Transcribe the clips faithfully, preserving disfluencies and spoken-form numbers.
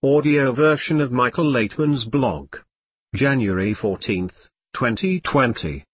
Audio version of Michael Laitman's blog. January fourteenth, twenty twenty.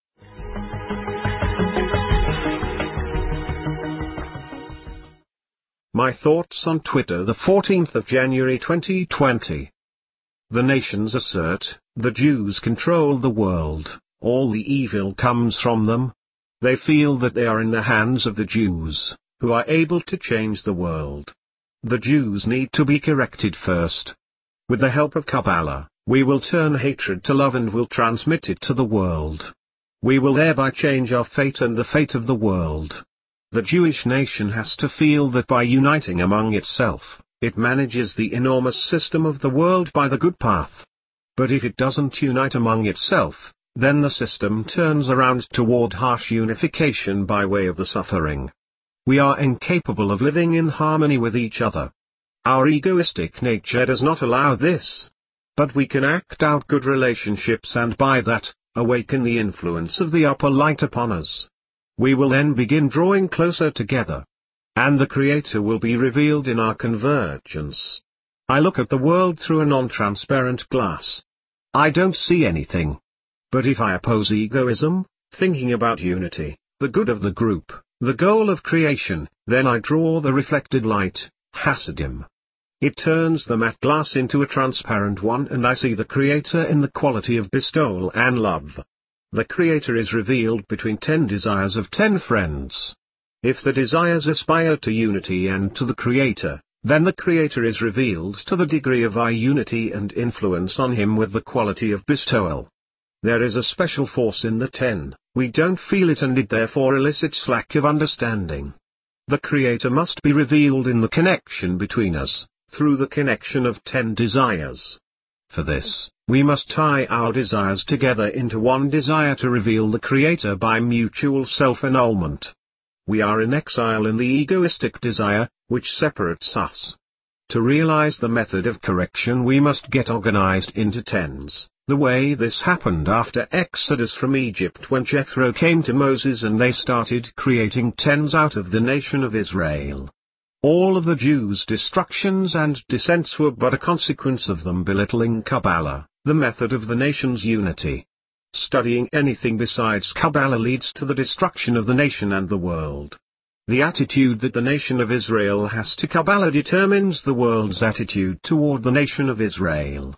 My thoughts on Twitter, the fourteenth of January twenty twenty. The nations assert, the Jews control the world, all the evil comes from them. They feel that they are in the hands of the Jews, who are able to change the world. The Jews need to be corrected first. With the help of Kabbalah, we will turn hatred to love and will transmit it to the world. We will thereby change our fate and the fate of the world. The Jewish nation has to feel that by uniting among itself, it manages the enormous system of the world by the good path. But if it doesn't unite among itself, then the system turns around toward harsh unification by way of the suffering. We are incapable of living in harmony with each other. Our egoistic nature does not allow this. But we can act out good relationships and by that, awaken the influence of the upper light upon us. We will then begin drawing closer together. And the Creator will be revealed in our convergence. I look at the world through a non-transparent glass. I don't see anything. But if I oppose egoism, thinking about unity, the good of the group, the goal of creation, then I draw the reflected light, Hasidim. It turns the matte glass into a transparent one and I see the Creator in the quality of bestowal and love. The Creator is revealed between ten desires of ten friends. If the desires aspire to unity and to the Creator, then the Creator is revealed to the degree of our unity and influence on him with the quality of bestowal. There is a special force in the ten, we don't feel it and it therefore elicits lack of understanding. The Creator must be revealed in the connection between us, through the connection of ten desires. For this, we must tie our desires together into one desire to reveal the Creator by mutual self-annulment. We are in exile in the egoistic desire, which separates us. To realize the method of correction we must get organized into tens. The way this happened after Exodus from Egypt when Jethro came to Moses and they started creating tens out of the nation of Israel. All of the Jews' destructions and descents were but a consequence of them belittling Kabbalah, the method of the nation's unity. Studying anything besides Kabbalah leads to the destruction of the nation and the world. The attitude that the nation of Israel has to Kabbalah determines the world's attitude toward the nation of Israel.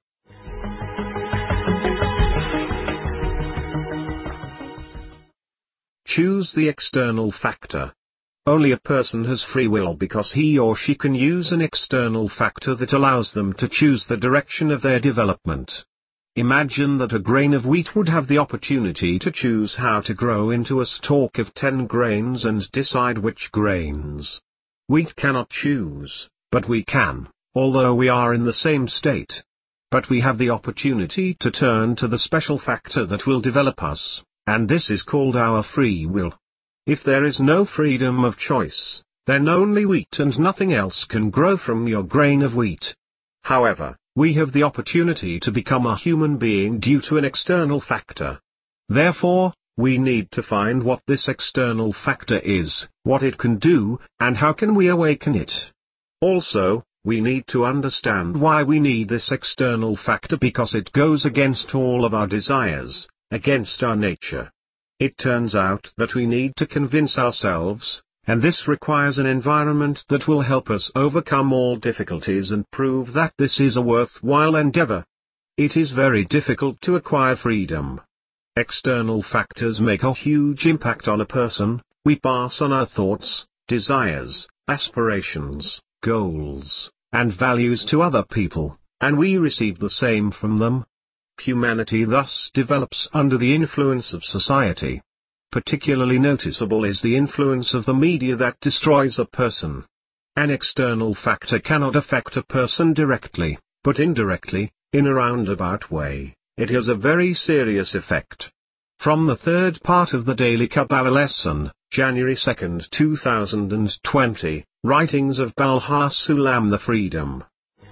Choose the external factor. Only a person has free will because he or she can use an external factor that allows them to choose the direction of their development. Imagine that a grain of wheat would have the opportunity to choose how to grow into a stalk of ten grains and decide which grains. Wheat cannot choose, but we can, although we are in the same state. But we have the opportunity to turn to the special factor that will develop us. And this is called our free will. If there is no freedom of choice, then only wheat and nothing else can grow from your grain of wheat. However, we have the opportunity to become a human being due to an external factor. Therefore, we need to find what this external factor is, what it can do, and how can we awaken it. Also, we need to understand why we need this external factor because it goes against all of our desires. Against our nature. It turns out that we need to convince ourselves, and this requires an environment that will help us overcome all difficulties and prove that this is a worthwhile endeavor. It is very difficult to acquire freedom. External factors make a huge impact on a person. We pass on our thoughts, desires, aspirations, goals, and values to other people, and we receive the same from them. Humanity thus develops under the influence of society. Particularly noticeable is the influence of the media that destroys a person. An external factor cannot affect a person directly, but indirectly, in a roundabout way, it has a very serious effect. From the third part of the Daily Kabbalah Lesson, January second two thousand twenty, Writings of Baal HaSulam the Freedom.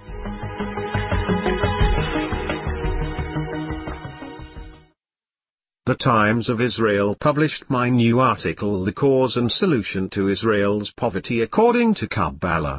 The Times of Israel published my new article, The Cause and Solution to Israel's Poverty According to Kabbalah.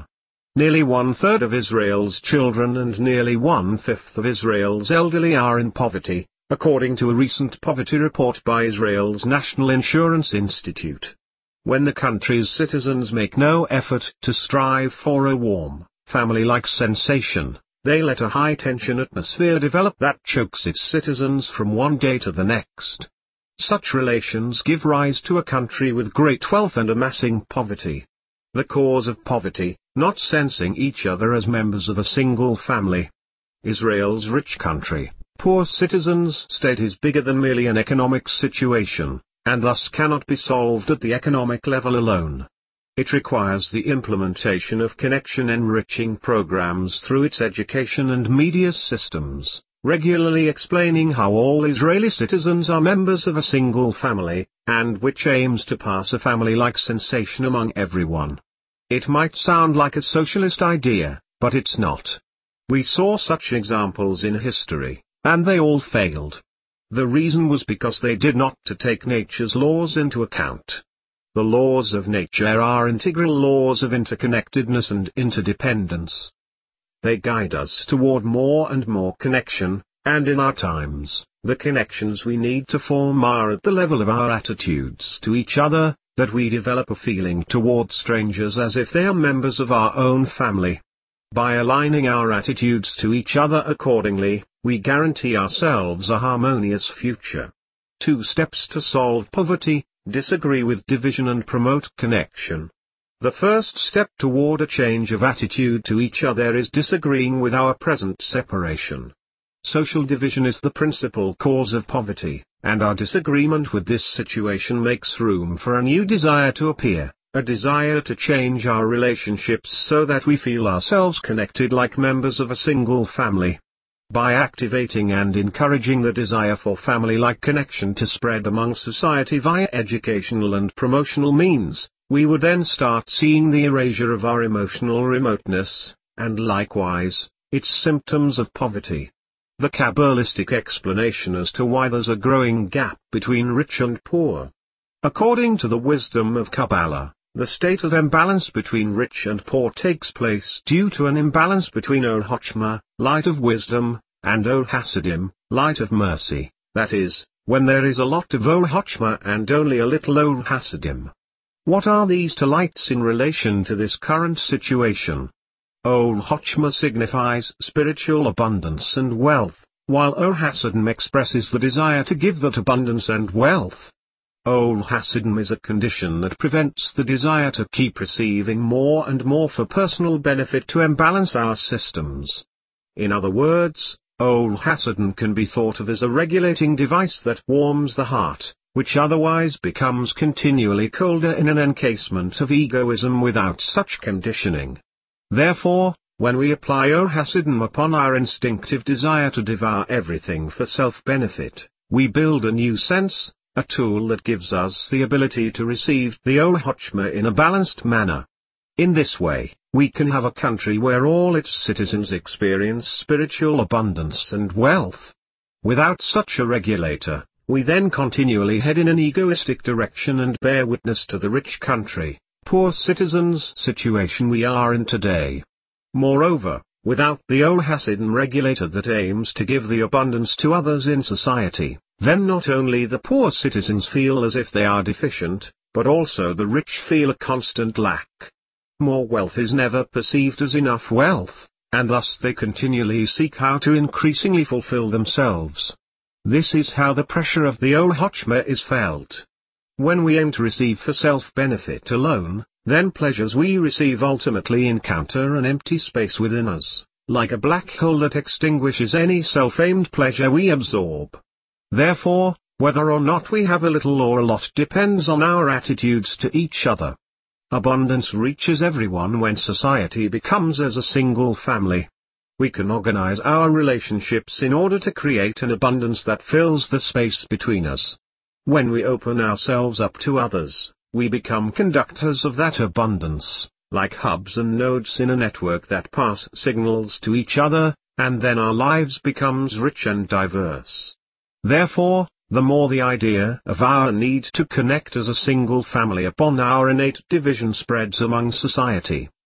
Nearly one-third of Israel's children and nearly one-fifth of Israel's elderly are in poverty, according to a recent poverty report by Israel's National Insurance Institute. When the country's citizens make no effort to strive for a warm, family-like sensation, they let a high-tension atmosphere develop that chokes its citizens from one day to the next. Such relations give rise to a country with great wealth and amassing poverty. The cause of poverty, not sensing each other as members of a single family. Israel's rich country, poor citizens state is bigger than merely an economic situation, and thus cannot be solved at the economic level alone. It requires the implementation of connection-enriching programs through its education and media systems, regularly explaining how all Israeli citizens are members of a single family, and which aims to pass a family-like sensation among everyone. It might sound like a socialist idea, but it's not. We saw such examples in history, and they all failed. The reason was because they did not to take nature's laws into account. The laws of nature are integral laws of interconnectedness and interdependence. They guide us toward more and more connection, and in our times, the connections we need to form are at the level of our attitudes to each other, that we develop a feeling toward strangers as if they are members of our own family. By aligning our attitudes to each other accordingly, we guarantee ourselves a harmonious future. Two steps to solve poverty: disagree with division and promote connection. The first step toward a change of attitude to each other is disagreeing with our present separation. Social division is the principal cause of poverty, and our disagreement with this situation makes room for a new desire to appear, a desire to change our relationships so that we feel ourselves connected like members of a single family. By activating and encouraging the desire for family-like connection to spread among society via educational and promotional means, we would then start seeing the erasure of our emotional remoteness, and likewise, its symptoms of poverty. The Kabbalistic explanation as to why there's a growing gap between rich and poor. According to the wisdom of Kabbalah, the state of imbalance between rich and poor takes place due to an imbalance between Or Chochmah, light of wisdom, and Or Hasidim, light of mercy, that is, when there is a lot of Or Chochmah and only a little Or Hasidim. What are these two lights in relation to this current situation? Or Chochmah signifies spiritual abundance and wealth, while Or Hasidim expresses the desire to give that abundance and wealth. Or Hasidim is a condition that prevents the desire to keep receiving more and more for personal benefit to imbalance our systems. In other words, Or Hasidim can be thought of as a regulating device that warms the heart, which otherwise becomes continually colder in an encasement of egoism without such conditioning. Therefore, when we apply Or Hasidim upon our instinctive desire to devour everything for self-benefit, we build a new sense, a tool that gives us the ability to receive the Or Chochmah in a balanced manner. In this way, we can have a country where all its citizens experience spiritual abundance and wealth. Without such a regulator, we then continually head in an egoistic direction and bear witness to the rich country, poor citizens situation we are in today. Moreover, without the Or Hasidim regulator that aims to give the abundance to others in society, then not only the poor citizens feel as if they are deficient, but also the rich feel a constant lack. More wealth is never perceived as enough wealth, and thus they continually seek how to increasingly fulfill themselves. This is how the pressure of the Or Chochmah is felt. When we aim to receive for self-benefit alone, then pleasures we receive ultimately encounter an empty space within us, like a black hole that extinguishes any self-aimed pleasure we absorb. Therefore, whether or not we have a little or a lot depends on our attitudes to each other. Abundance reaches everyone when society becomes as a single family. We can organize our relationships in order to create an abundance that fills the space between us. When we open ourselves up to others, we become conductors of that abundance, like hubs and nodes in a network that pass signals to each other, and then our lives becomes rich and diverse. Therefore, the more the idea of our need to connect as a single family upon our innate division spreads among society,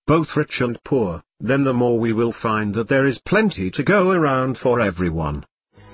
both rich and poor, then the more we will find that there is plenty to go around for everyone.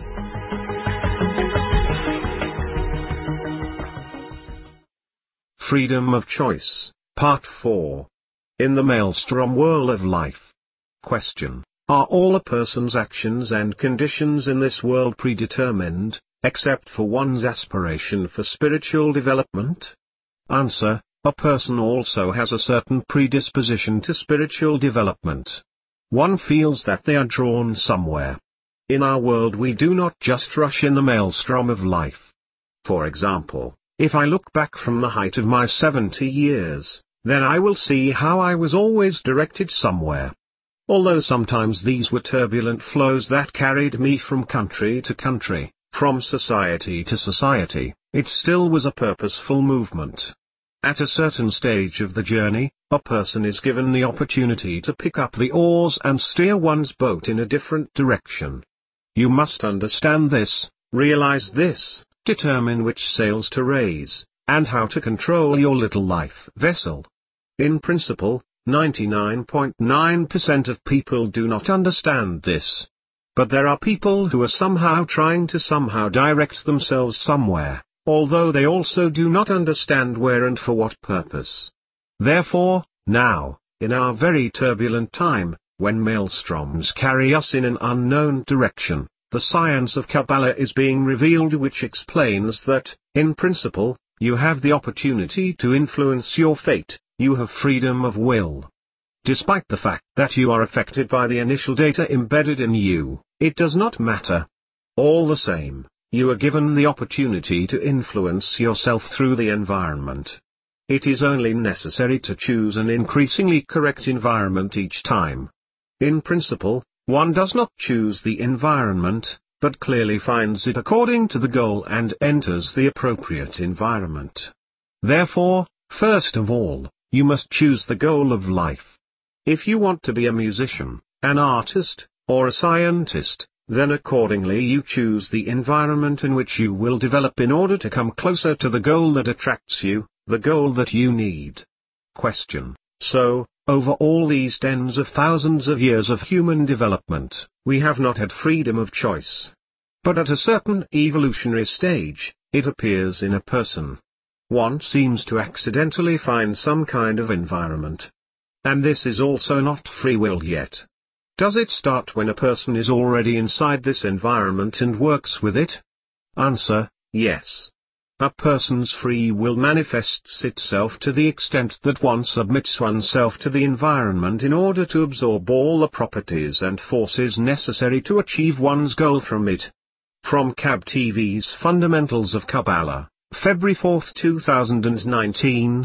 Freedom of Choice, Part four. In the Maelstrom Whirl of Life. Question. Are all a person's actions and conditions in this world predetermined, except for one's aspiration for spiritual development? Answer. A person also has a certain predisposition to spiritual development. One feels that they are drawn somewhere. In our world we do not just rush in the maelstrom of life. For example, if I look back from the height of my seventy years, then I will see how I was always directed somewhere. Although sometimes these were turbulent flows that carried me from country to country, from society to society, it still was a purposeful movement. At a certain stage of the journey, a person is given the opportunity to pick up the oars and steer one's boat in a different direction. You must understand this, realize this, determine which sails to raise, and how to control your little life vessel. In principle, ninety-nine point nine percent of people do not understand this. But there are people who are somehow trying to somehow direct themselves somewhere, although they also do not understand where and for what purpose. Therefore, now, in our very turbulent time, when maelstroms carry us in an unknown direction, the science of Kabbalah is being revealed, which explains that, in principle, you have the opportunity to influence your fate, you have freedom of will. Despite the fact that you are affected by the initial data embedded in you, it does not matter. All the same, you are given the opportunity to influence yourself through the environment. It is only necessary to choose an increasingly correct environment each time. In principle, one does not choose the environment, but clearly finds it according to the goal and enters the appropriate environment. Therefore, first of all, you must choose the goal of life. If you want to be a musician, an artist, or a scientist, then accordingly you choose the environment in which you will develop in order to come closer to the goal that attracts you, the goal that you need. Question. So, over all these tens of thousands of years of human development, we have not had freedom of choice. But at a certain evolutionary stage, it appears in a person. One seems to accidentally find some kind of environment. And this is also not free will yet. Does it start when a person is already inside this environment and works with it? Answer, yes. A person's free will manifests itself to the extent that one submits oneself to the environment in order to absorb all the properties and forces necessary to achieve one's goal from it. From K A B T V's Fundamentals of Kabbalah, February fourth two thousand nineteen.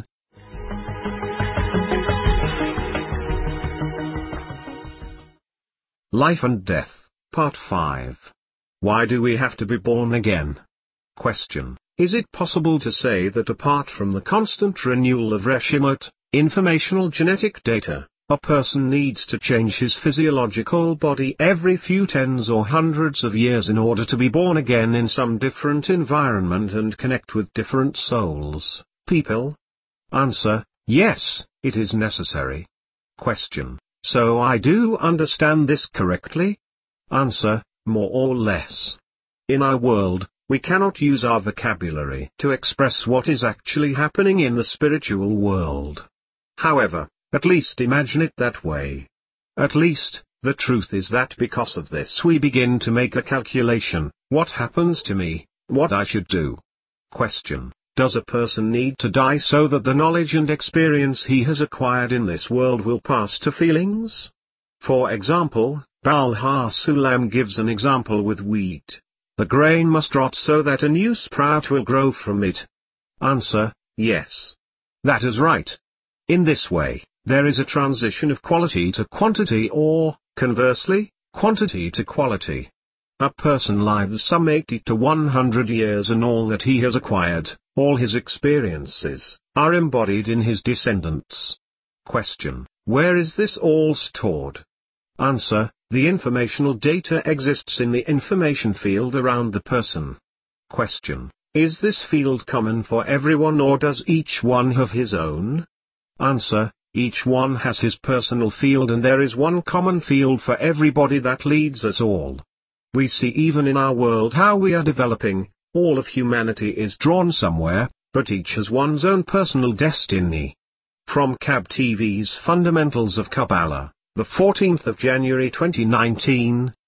Life and Death, Part five. Why do we have to be born again? Question. Is it possible to say that apart from the constant renewal of Reshimot, informational genetic data, a person needs to change his physiological body every few tens or hundreds of years in order to be born again in some different environment and connect with different souls, people? Answer, yes, it is necessary. Question. So I do understand this correctly? Answer, more or less. In our world, we cannot use our vocabulary to express what is actually happening in the spiritual world. However, at least imagine it that way. At least, the truth is that because of this we begin to make a calculation, what happens to me, what I should do. Question. Does a person need to die so that the knowledge and experience he has acquired in this world will pass to feelings? For example, Baal HaSulam gives an example with wheat. The grain must rot so that a new sprout will grow from it. Answer, yes. That is right. In this way, there is a transition of quality to quantity or, conversely, quantity to quality. A person lives some eighty to one hundred years and all that he has acquired, all his experiences, are embodied in his descendants. Question. Where is this all stored? Answer. The informational data exists in the information field around the person. Question. Is this field common for everyone or does each one have his own? Answer. Each one has his personal field, and there is one common field for everybody that leads us all. We see even in our world how we are developing. All of humanity is drawn somewhere, but each has one's own personal destiny. From C A B T V's Fundamentals of Kabbalah, the fourteenth of January twenty nineteen.